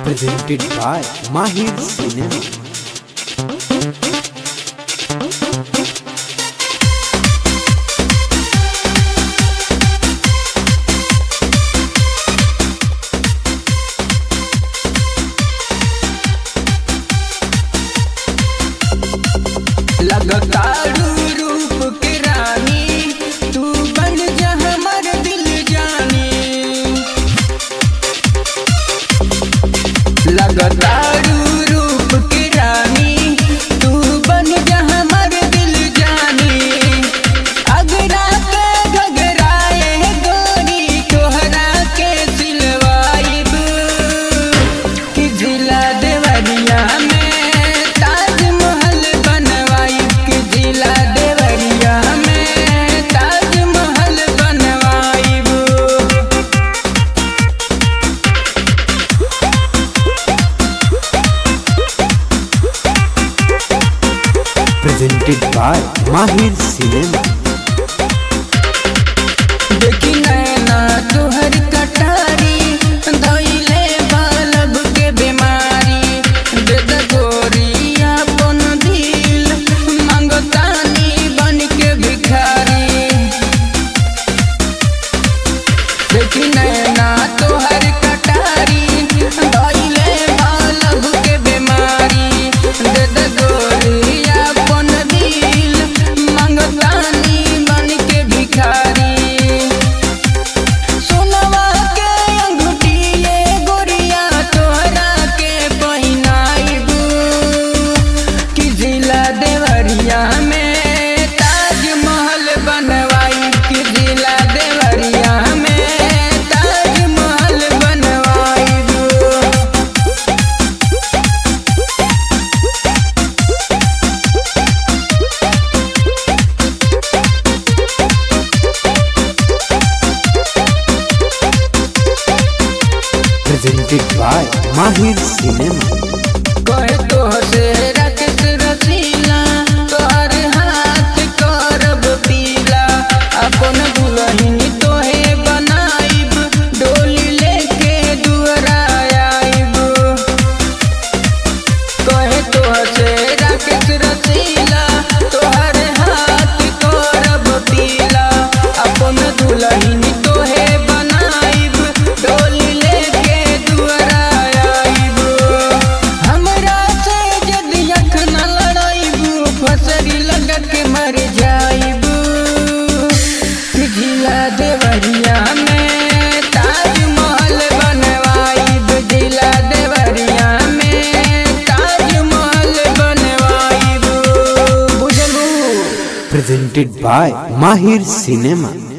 presented by Mahir Cinema. लगतारू रूप के रानी तू बन जा हमर दिल जानी। लगतारू रूप के रानी तू बन जा हमर दिल जानी। अगरा के घगराए गोरी तोहरा के सिलवाइब कि जिला देवरिया में ताजमहल बनवाइब कि जिला देवरिया में Taj Mahal बनवाइब। Presented by Mahir Cinema. देखी नैना तोहर कटारी धइले बालब के बीमारी। दे द गोरिया अपन दिल मांगतानी बन के भिखारी। देखी नैना तोहर कटारी धइले बालब के बीमारी। दे द गोरिया अपन दिल मांगतानी बन के भिखारी। सोनवा के अंगूठिए गोरिया तोहरा के पहिनाइब कि जिला देवरिया में ताजमहल बनवाइब कि जिला देवरिया में Taj Mahal बनवाइब। Presented by Mahir Cinema. कहे तो से रखस रसीला तोहर हाथ करब पीला। अपन दुल्हन तोहे बनाइब डोली लेके दुअरा आइब। कहे तो से रखस रसीला तोहर हाथ करब पीला। अपन दुल्हन तोहे बनाइब डोली लेके दुअरा आइब। हमरा से यदि अख न लड़ाइबू फसरी लगा के मर जाइब कि जिला देवरिया में ताजमहल बनवाइब। जिला देवरिया में ताजमहल बनवाइब। बुझलू। Presented by Mahir Cinema.